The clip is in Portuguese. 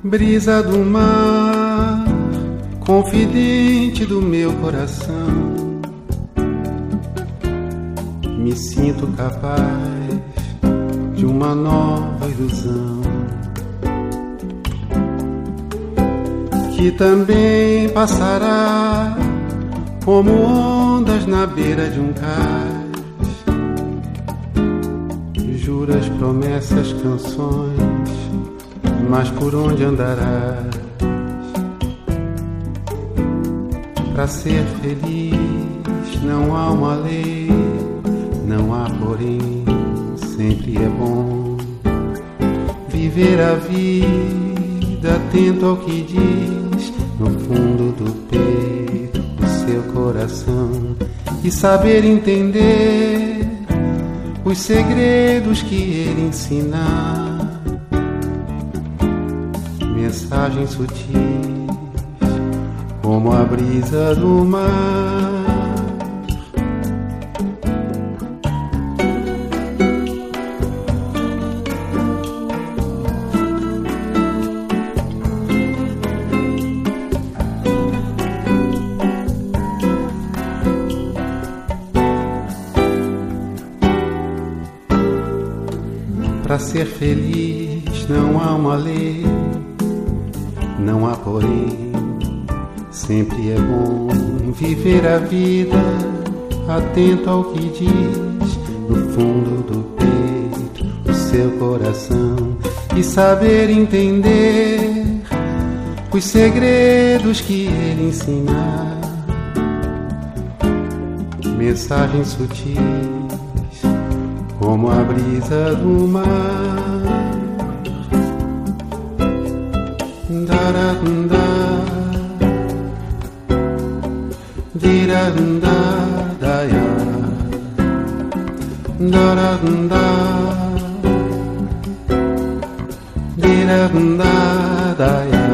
Brisa do mar, confidente do meu coração, me sinto capaz de uma nova ilusão, que também passará como ondas na beira de um cais. Juras, promessas, canções, mas por onde andarás? Pra ser feliz não há uma lei, não há porém, sempre é bom viver a vida atento ao que diz no fundo do peito do seu coração e saber entender os segredos que ele ensina, mensagens sutis como a brisa do mar. Para ser feliz não há uma lei, não há porém, sempre é bom viver a vida atento ao que diz no fundo do peito do seu coração e saber entender os segredos que ele ensina, mensagens sutis como a brisa do mar. Daranda, diranda, daya. Daranda, diranda, daya.